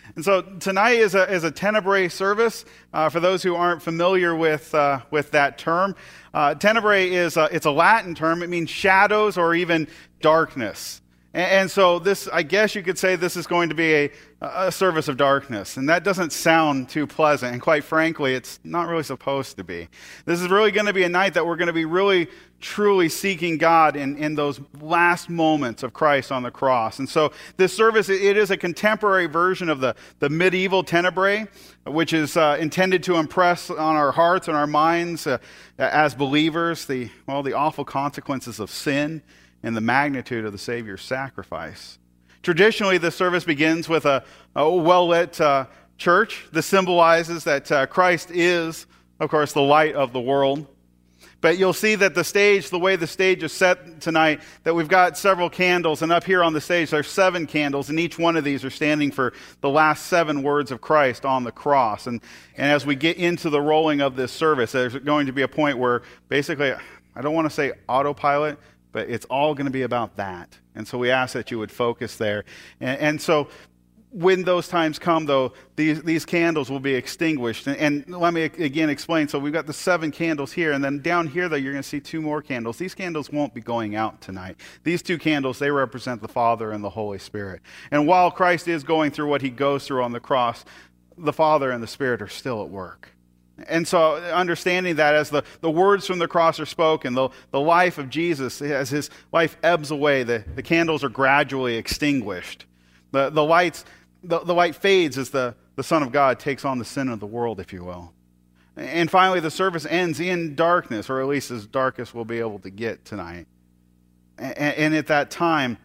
And so tonight is a tenebrae service. For those who aren't familiar with that term, tenebrae is it's a Latin term. It means shadows or even darkness. And so this, I guess you could say, this is going to be a service of darkness. And that doesn't sound too pleasant. And quite frankly, it's not really supposed to be. This is really going to be a night that we're going to be really, truly seeking God in those last moments of Christ on the cross. And so this service, it is a contemporary version of the medieval tenebrae, which is intended to impress on our hearts and our minds as believers the awful consequences of sin and the magnitude of the Savior's sacrifice. Traditionally, this service begins with a well-lit church. This symbolizes that Christ is, of course, the light of the world. But you'll see that the way the stage is set tonight, that we've got several candles, and up here on the stage there's 7 candles, and each one of these are standing for the last 7 words of Christ on the cross. And as we get into the rolling of this service, there's going to be a point where basically, I don't want to say autopilot, but it's all going to be about that. And so we ask that you would focus there. And so when those times come, though, these candles will be extinguished. And let me again explain. So we've got the 7 candles here, and then down here, though, you're going to see 2 more candles. These candles won't be going out tonight. These 2 candles, they represent the Father and the Holy Spirit. And while Christ is going through what he goes through on the cross, the Father and the Spirit are still at work. And so understanding that as the words from the cross are spoken, the life of Jesus, as his life ebbs away, the candles are gradually extinguished. The light fades as the Son of God takes on the sin of the world, if you will. And finally, the service ends in darkness, or at least as dark as we'll be able to get tonight. And at that time,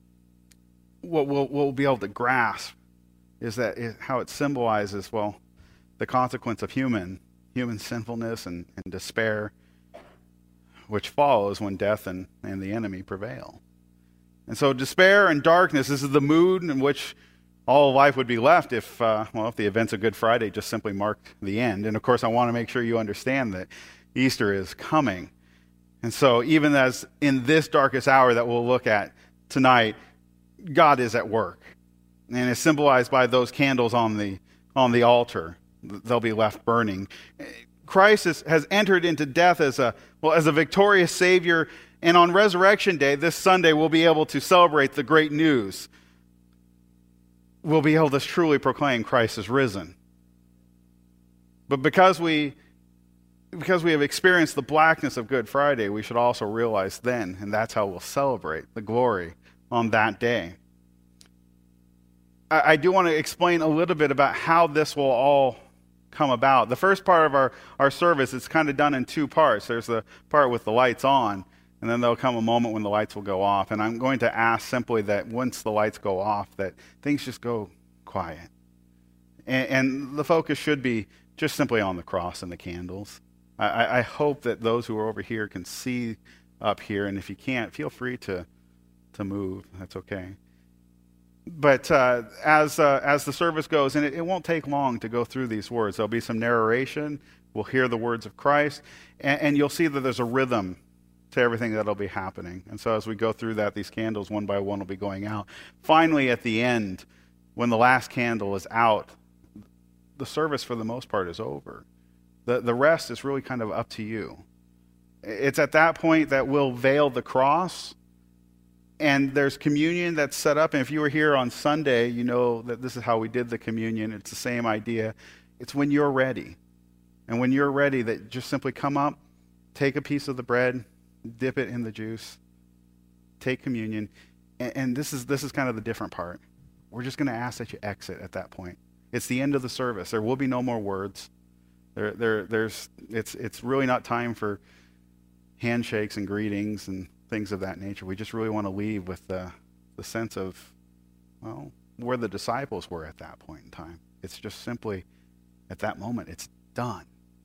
what we'll be able to grasp is how it symbolizes, the consequence of human sinfulness and despair, which follows when death and the enemy prevail. And so despair and darkness, this is the mood in which all of life would be left if the events of Good Friday just simply marked the end. And of course, I want to make sure you understand that Easter is coming. And so even as in this darkest hour that we'll look at tonight, God is at work. And it's symbolized by those candles on the altar. They'll be left burning. Christ has entered into death as a victorious Savior, and on Resurrection Day, this Sunday, we'll be able to celebrate the great news. We'll be able to truly proclaim Christ is risen. But because we have experienced the blackness of Good Friday, we should also realize then, and that's how we'll celebrate the glory on that day. I do want to explain a little bit about how this will all come about. The first part of our service is kind of done in 2 parts. There's the part with the lights on, and then there'll come a moment when the lights will go off. And I'm going to ask simply that once the lights go off, that things just go quiet. And the focus should be just simply on the cross and the candles. I hope that those who are over here can see up here, and if you can't, feel free to move. That's okay. But as the service goes, and it won't take long to go through these words. There'll be some narration. We'll hear the words of Christ, and you'll see that there's a rhythm to everything that'll be happening. And so as we go through that, these candles one by one will be going out. Finally, at the end, when the last candle is out, the service for the most part is over. The rest is really kind of up to you. It's at that point that we'll veil the cross, and there's communion that's set up. And if you were here on Sunday, you know that this is how we did the communion. It's the same idea. It's when you're ready. And when you're ready, that just simply come up, take a piece of the bread, dip it in the juice, take communion. And this is kind of the different part. We're just going to ask that you exit at that point. It's the end of the service. There will be no more words. It's really not time for handshakes and greetings and things of that nature. We just really want to leave with the sense of, where the disciples were at that point in time. It's just simply, at that moment, it's done.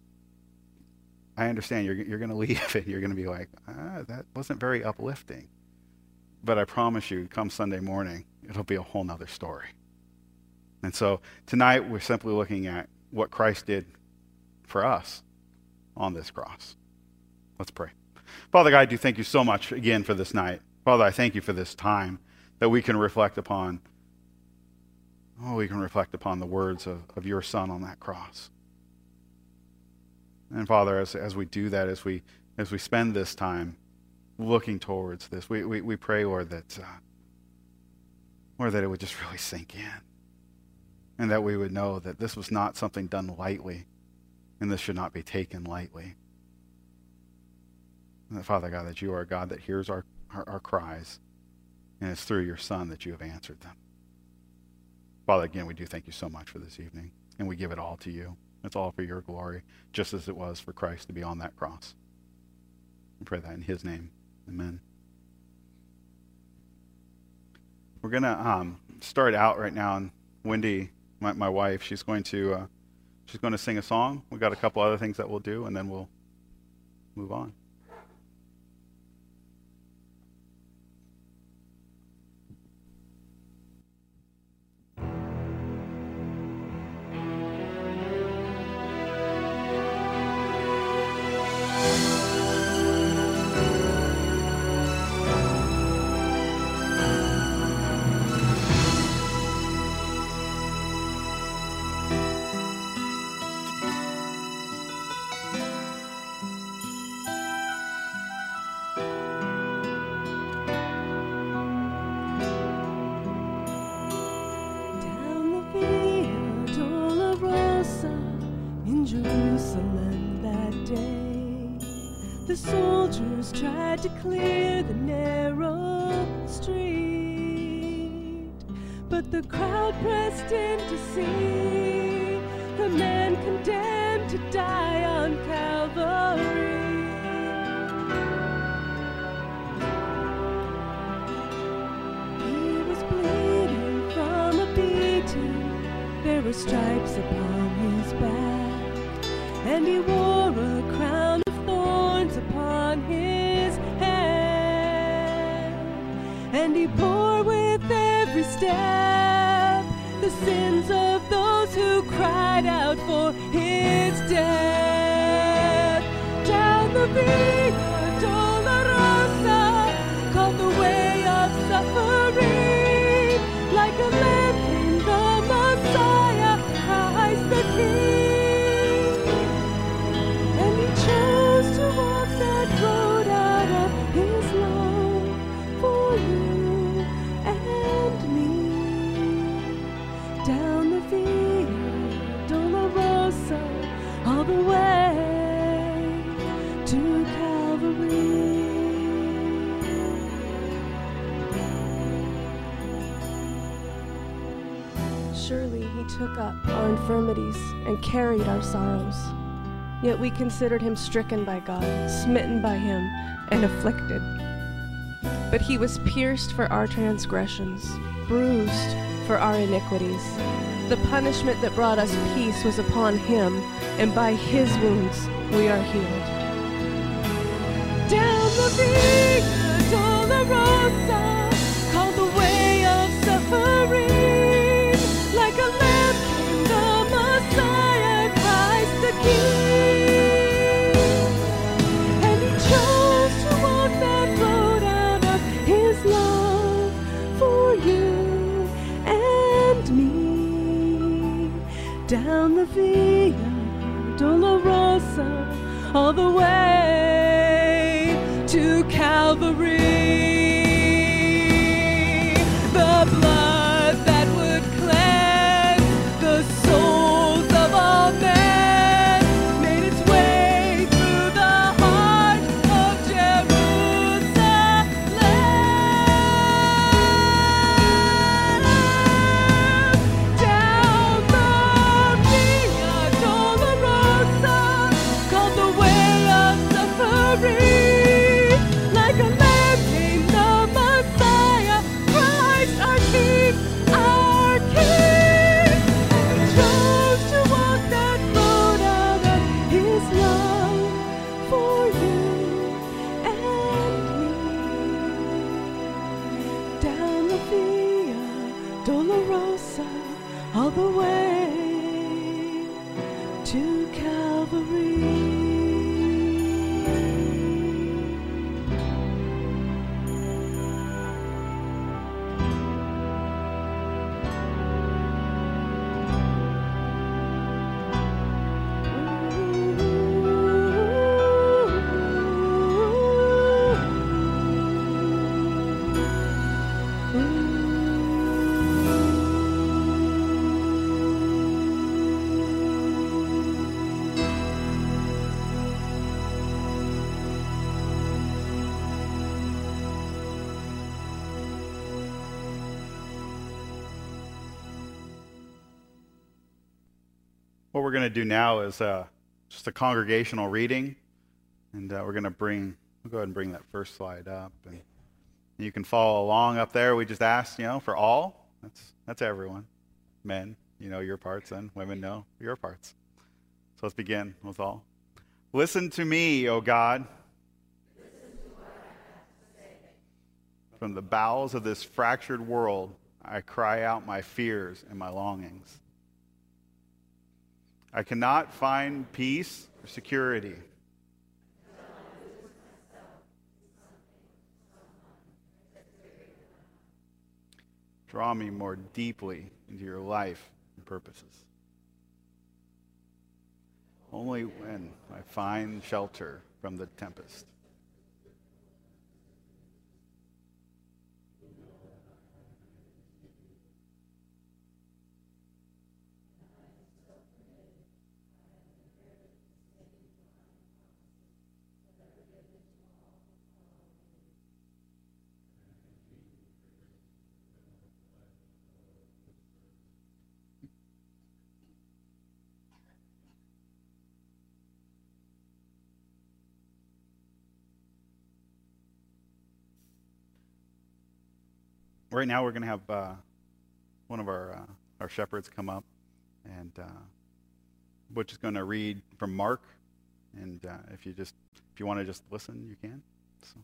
I understand you're going to leave and you're going to be like, that wasn't very uplifting. But I promise you, come Sunday morning, it'll be a whole nother story. And so tonight, we're simply looking at what Christ did for us on this cross. Let's pray. Father God, I do thank you so much again for this night. Father, I thank you for this time that we can reflect upon Oh, we can reflect upon the words of your Son on that cross. And Father, as we do that, as we spend this time looking towards this, we pray, Lord, that it would just really sink in. And that we would know that this was not something done lightly, and this should not be taken lightly. And that, Father God, that you are a God that hears our cries, and it's through your Son that you have answered them. Father, again, we do thank you so much for this evening, and we give it all to you. It's all for your glory, just as it was for Christ to be on that cross. We pray that in his name. Amen. We're going to start out right now, and Wendy, my wife, she's going to sing a song. We've got a couple other things that we'll do, and then we'll move on. Tried to clear the narrow street, but the crowd pressed in to see the man condemned to die on Calvary. He was bleeding from a beating, there were stripes upon his back, and he wore a crown of thorns upon his head, and he bore with every step the sins of those who cried out for his death. Down the Via Dolorosa, called the way of suffering, like a lamb came the Messiah, Christ the King, and he chose to walk that road out of his love for you and me. Down the Via Dolorosa, all the way to Calvary. Surely he took up our infirmities and carried our sorrows. Yet we considered him stricken by God, smitten by him, and afflicted. But he was pierced for our transgressions, bruised for our iniquities. The punishment that brought us peace was upon him, and by his wounds we are healed. Down the Via Dolorosa, called the way of suffering, like a lamb came the Messiah, Christ the King, and he chose to walk that road out of his love for you and me. Down the Via Dolorosa, all the way to Calvary. The blood that would cleanse the souls of all men made its way through the heart of Jerusalem. Down the Via Dolorosa, called the way of suffering, like a lamb came the Messiah, Christ our King, our King. And he chose to walk that road out of his love for you and me. Down the Via Dolorosa, all the way to Calvary. What we're going to do now is just a congregational reading, and we'll go ahead and bring that first slide up, and you can follow along up there. We just asked, for all. That's everyone. Men, your parts, and women know your parts. So let's begin with all. Listen to me, O God. From the bowels of this fractured world, I cry out my fears and my longings. I cannot find peace or security. Draw me more deeply into your life and purposes. Only when I find shelter from the tempest. Right now, we're going to have one of our shepherds come up, and Butch is going to read from Mark. And if you want to just listen, you can. So.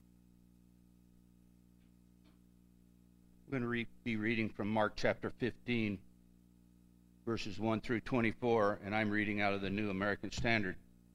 I'm going to be reading from Mark chapter 15, verses 1 through 24, and I'm reading out of the New American Standard.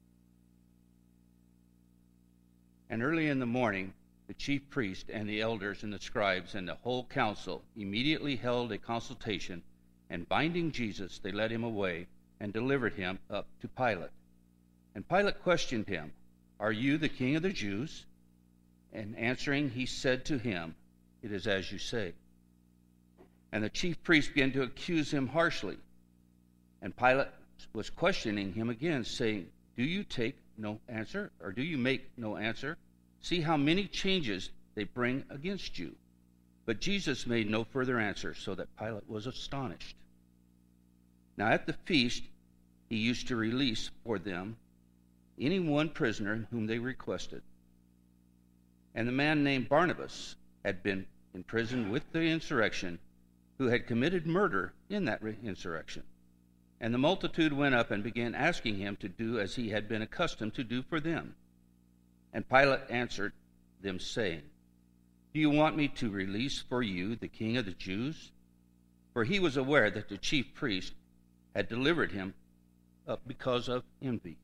And early in the morning, the chief priest and the elders and the scribes and the whole council immediately held a consultation, and binding Jesus, they led him away and delivered him up to Pilate. And Pilate questioned him, "Are you the king of the Jews?" And answering, he said to him, "It is as you say." And the chief priests began to accuse him harshly. And Pilate was questioning him again, saying, "Do you take no answer, or do you make no answer? See how many changes they bring against you." But Jesus made no further answer, so that Pilate was astonished. Now at the feast, he used to release for them any one prisoner whom they requested. And the man named Barnabas had been in prison with the insurrection, who had committed murder in that insurrection. And the multitude went up and began asking him to do as he had been accustomed to do for them. And Pilate answered them, saying, "Do you want me to release for you the king of the Jews?" For he was aware that the chief priest had delivered him up because of envy.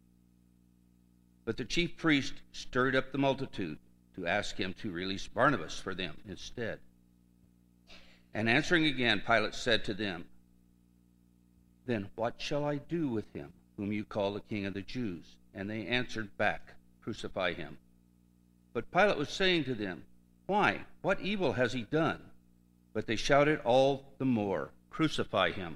But the chief priest stirred up the multitude to ask him to release Barnabas for them instead. And answering again, Pilate said to them, "Then what shall I do with him whom you call the king of the Jews?" And they answered back, "Crucify him." But Pilate was saying to them, "Why? What evil has he done?" But they shouted all the more, "Crucify him."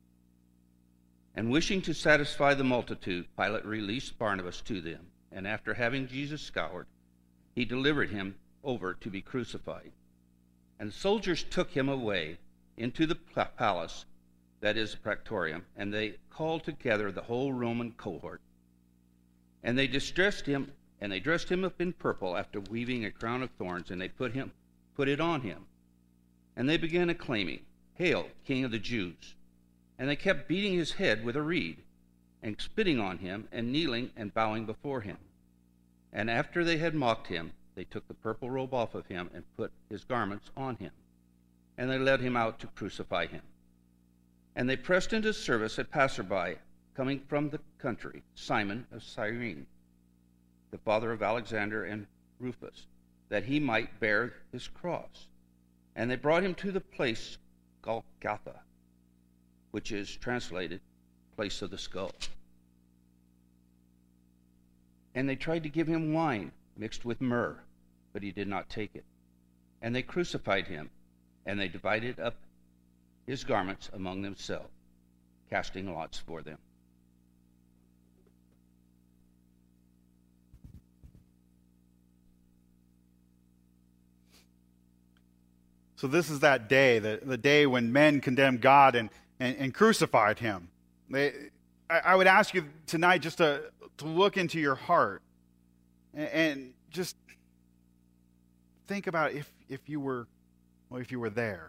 And wishing to satisfy the multitude, Pilate released Barnabas to them, and after having Jesus scourged, he delivered him over to be crucified. And the soldiers took him away into the palace, that is the Praetorium, and they called together the whole Roman cohort. And they dressed him up in purple, after weaving a crown of thorns, and they put it on him. And they began acclaiming, "Hail, King of the Jews!" And they kept beating his head with a reed, and spitting on him, and kneeling and bowing before him. And after they had mocked him, they took the purple robe off of him and put his garments on him. And they led him out to crucify him. And they pressed into service a passerby coming from the country, Simon of Cyrene, the father of Alexander and Rufus, that he might bear his cross. And they brought him to the place Golgotha, which is translated place of the skull. And they tried to give him wine mixed with myrrh, but he did not take it. And they crucified him, and they divided up his garments among themselves, casting lots for them. So this is that day, the day when men condemned God and crucified him. I would ask you tonight just to look into your heart and just think about if you were there.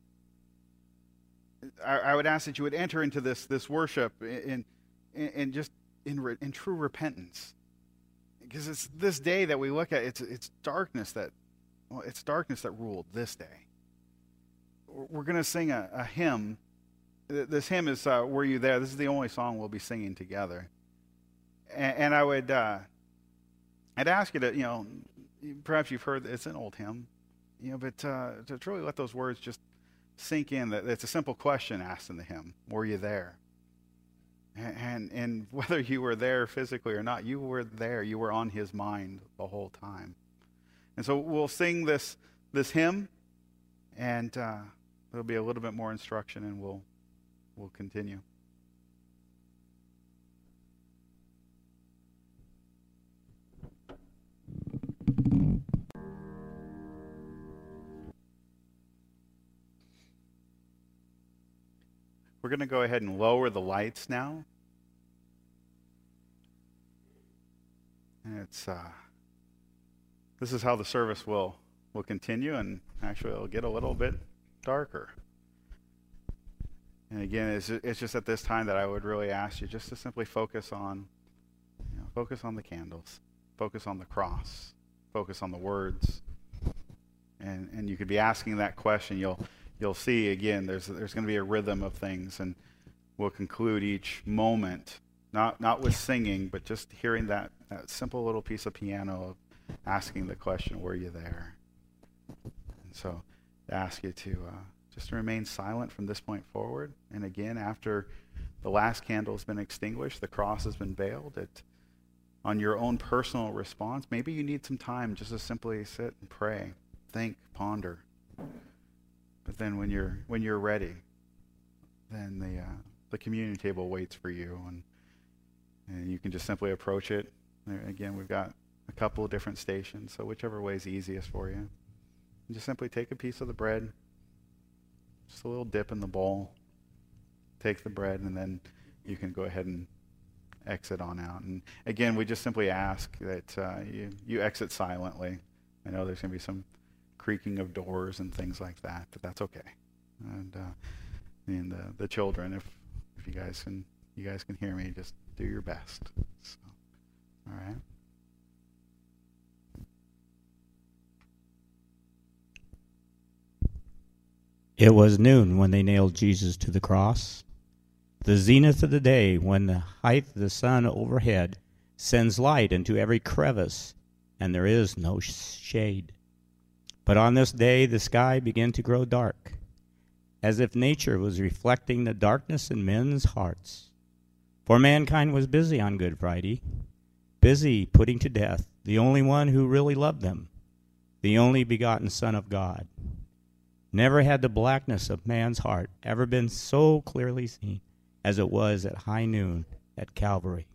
I would ask that you would enter into this worship in true repentance, because it's this day that we look at. It's darkness that ruled this day. We're going to sing a hymn. This hymn is "Were You There?" This is the only song we'll be singing together, and I would I'd ask you to perhaps you've heard it's an old hymn, but to truly let those words just sink in. That it's a simple question asked in the hymn: "Were you there?" And whether you were there physically or not, you were there. You were on His mind the whole time. And so we'll sing this hymn, and there'll be a little bit more instruction, and we'll continue. We're going to go ahead and lower the lights now. And this is how the service will continue, and actually it'll get a little bit darker. And again, it's just at this time that I would really ask you just to simply focus on the candles, focus on the cross, focus on the words. And you could be asking that question. You'll see again there's going to be a rhythm of things, and we'll conclude each moment not with singing, but just hearing that simple little piece of piano of asking the question, "Were you there?" And so I ask you to just remain silent from this point forward. And again, after the last candle has been extinguished, the cross has been veiled, on your own personal response, maybe you need some time just to simply sit and pray, think, ponder. But then when you're ready, then the communion table waits for you, and you can just simply approach it. Again, we've got a couple of different stations, so whichever way is easiest for you. And just simply take a piece of the bread, just a little dip in the bowl, take the bread, and then you can go ahead and exit on out. And again, we just simply ask that you exit silently. I know there's going to be some creaking of doors and things like that, but that's okay. And the children, if you guys can hear me, just do your best. So, all right. It was noon when they nailed Jesus to the cross, the zenith of the day, when the height of the sun overhead sends light into every crevice, and there is no shade. But on this day the sky began to grow dark, as if nature was reflecting the darkness in men's hearts. For mankind was busy on Good Friday, busy putting to death the only one who really loved them, the only begotten Son of God. Never had the blackness of man's heart ever been so clearly seen as it was at high noon at Calvary.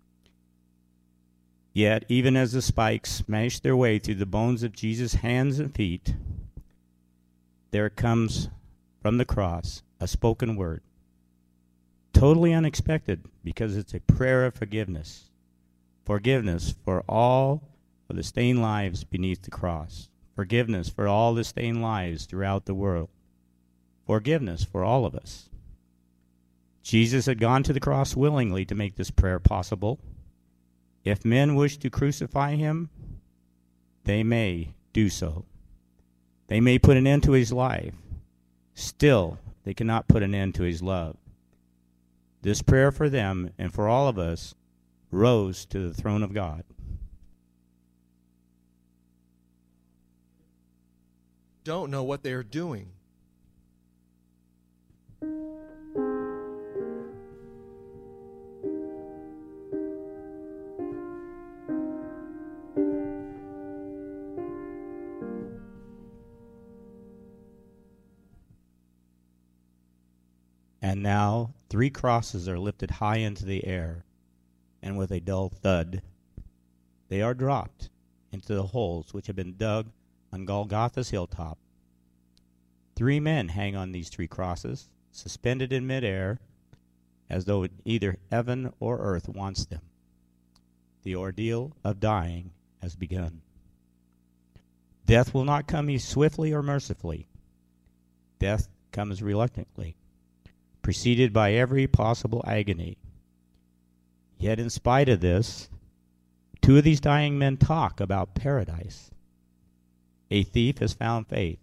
Yet, even as the spikes smashed their way through the bones of Jesus' hands and feet, there comes from the cross a spoken word, totally unexpected, because it's a prayer of forgiveness. Forgiveness for all of the stained lives beneath the cross. Forgiveness for all the stained lives throughout the world. Forgiveness for all of us. Jesus had gone to the cross willingly to make this prayer possible. If men wish to crucify him, they may do so. They may put an end to his life. Still, they cannot put an end to his love. This prayer for them and for all of us rose to the throne of God. Don't know what they are doing. And now 3 crosses are lifted high into the air, and with a dull thud, they are dropped into the holes which have been dug on Golgotha's hilltop. 3 men hang on these 3 crosses, suspended in midair, as though either heaven or earth wants them. The ordeal of dying has begun. Death will not come swiftly or mercifully. Death comes reluctantly, preceded by every possible agony. Yet in spite of this, two of these dying men talk about paradise. A thief has found faith.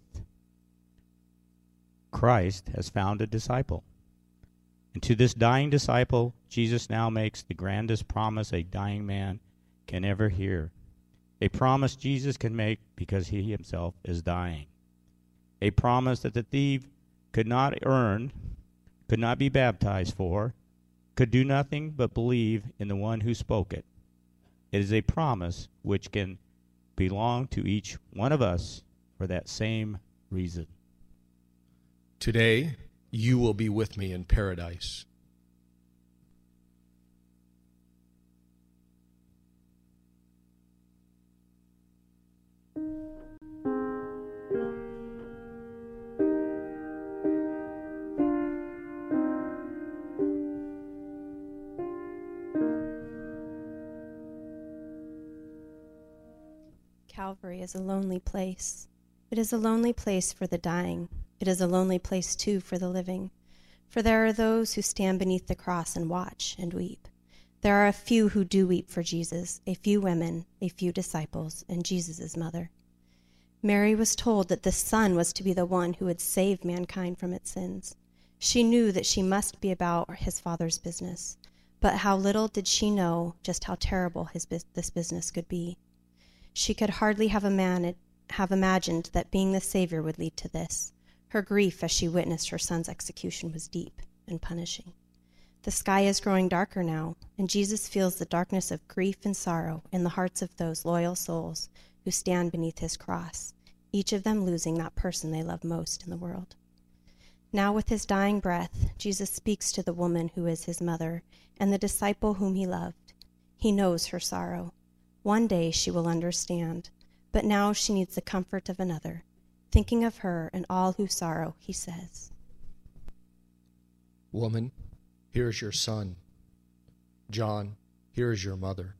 Christ has found a disciple. And to this dying disciple, Jesus now makes the grandest promise a dying man can ever hear. A promise Jesus can make because he himself is dying. A promise that the thief could not earn, could not be baptized for, could do nothing but believe in the one who spoke it. It is a promise which can belong to each one of us for that same reason. Today, you will be with me in paradise. Calvary is a lonely place. It is a lonely place for the dying. It is a lonely place, too, for the living. For there are those who stand beneath the cross and watch and weep. There are a few who do weep for Jesus, a few women, a few disciples, and Jesus' mother. Mary was told that the Son was to be the one who would save mankind from its sins. She knew that she must be about his Father's business. But how little did she know just how terrible this business could be. She could hardly have imagined that being the Savior would lead to this. Her grief as she witnessed her son's execution was deep and punishing. The sky is growing darker now, and Jesus feels the darkness of grief and sorrow in the hearts of those loyal souls who stand beneath his cross, each of them losing that person they love most in the world. Now with his dying breath, Jesus speaks to the woman who is his mother and the disciple whom he loved. He knows her sorrow. One day she will understand, but now she needs the comfort of another. Thinking of her and all who sorrow, he says, Woman, here is your son. John, here is your mother.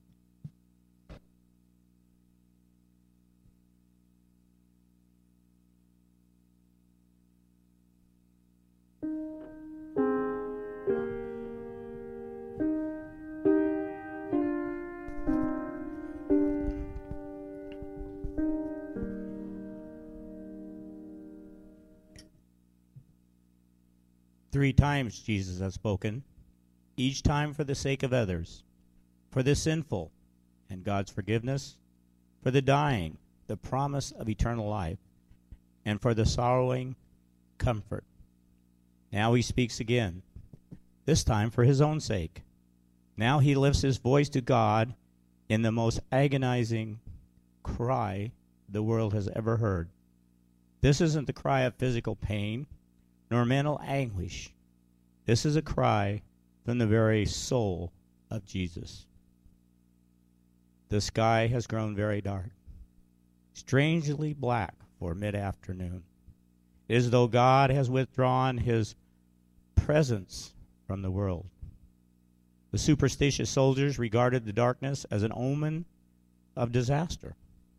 Three times Jesus has spoken, each time for the sake of others, for the sinful and God's forgiveness, for the dying, the promise of eternal life, and for the sorrowing, comfort. Now he speaks again, this time for his own sake. Now he lifts his voice to God in the most agonizing cry the world has ever heard. This isn't the cry of physical pain, nor mental anguish. This is a cry from the very soul of Jesus. The sky has grown very dark, strangely black for mid-afternoon. It is as though God has withdrawn his presence from the world. The superstitious soldiers regarded the darkness as an omen of disaster.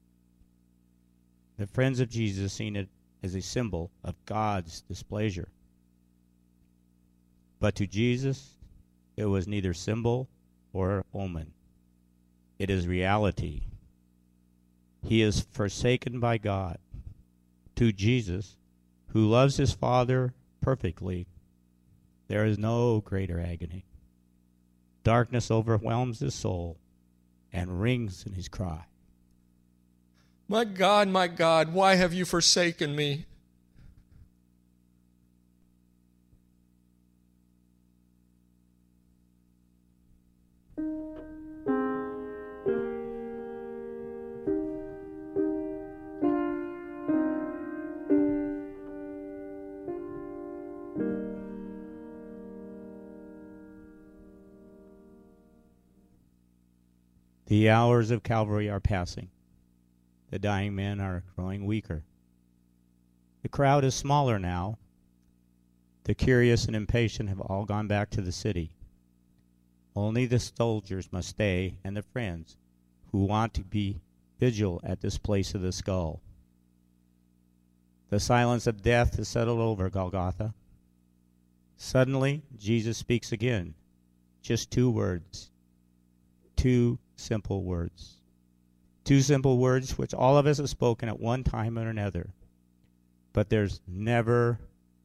The friends of Jesus seen it as a symbol of God's displeasure. But to Jesus, it was neither symbol or omen. It is reality. He is forsaken by God. To Jesus, who loves his Father perfectly, there is no greater agony. Darkness overwhelms his soul and rings in his cry. My God, why have you forsaken me? The hours of Calvary are passing. The dying men are growing weaker. The crowd is smaller now. The curious and impatient have all gone back to the city. Only the soldiers must stay, and the friends who want to be vigil at this place of the skull. The silence of death is settled over Golgotha. Suddenly, Jesus speaks again. Just 2 words. 2 simple words. 2 simple words which all of us have spoken at one time or another. But there's never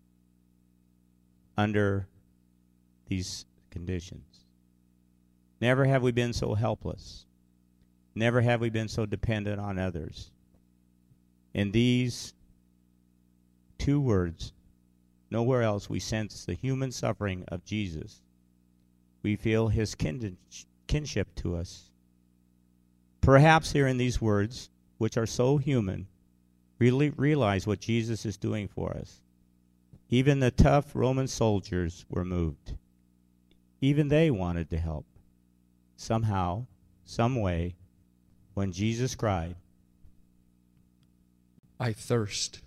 under these conditions. Never have we been so helpless. Never have we been so dependent on others. In these 2 words, nowhere else we sense the human suffering of Jesus. We feel his kinship to us. Perhaps here in these words, which are so human, really realize what Jesus is doing for us. Even the tough Roman soldiers were moved. Even they wanted to help. Somehow, some way, when Jesus cried, I thirst.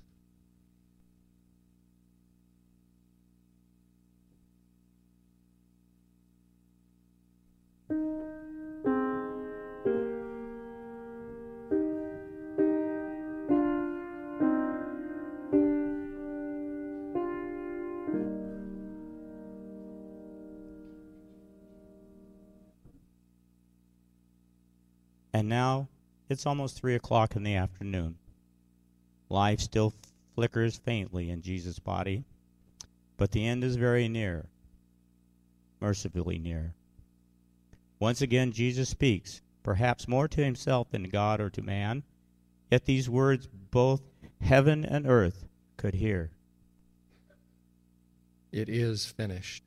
And now it's almost 3 o'clock in the afternoon. Life still flickers faintly in Jesus' body, but the end is very near, mercifully near. Once again, Jesus speaks, perhaps more to himself than to God or to man, yet these words both heaven and earth could hear. It is finished.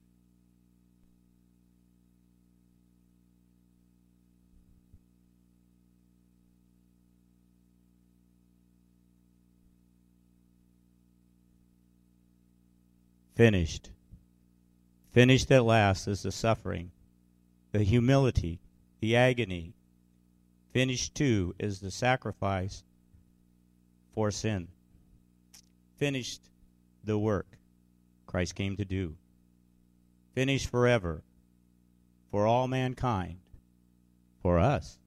Finished. Finished at last is the suffering, the humility, the agony. Finished, too, is the sacrifice for sin. Finished the work Christ came to do. Finished forever, for all mankind, for us.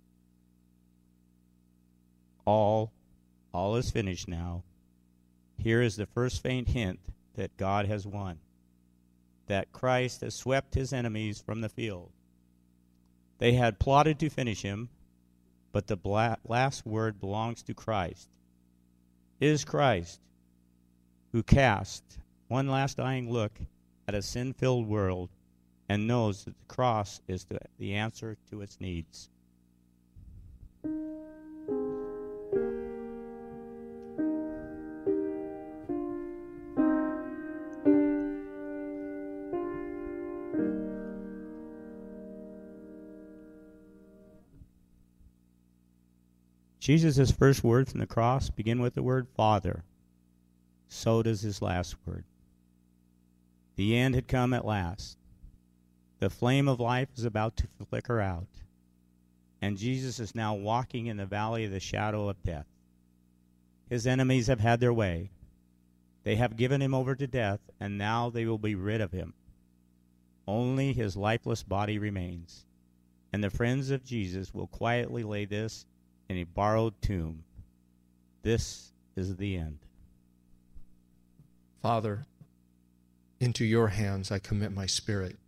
All is finished now. Here is the first faint hint that God has won, that Christ has swept his enemies from the field. They had plotted to finish him, but the last word belongs to Christ. It is Christ who cast one last dying look at a sin-filled world and knows that the cross is the answer to its needs. Jesus' first words from the cross begin with the word Father. So does his last word. The end had come at last. The flame of life is about to flicker out. And Jesus is now walking in the valley of the shadow of death. His enemies have had their way. They have given him over to death, and now they will be rid of him. Only his lifeless body remains. And the friends of Jesus will quietly lay this in a borrowed tomb. This is the end. Father, into your hands I commit my spirit.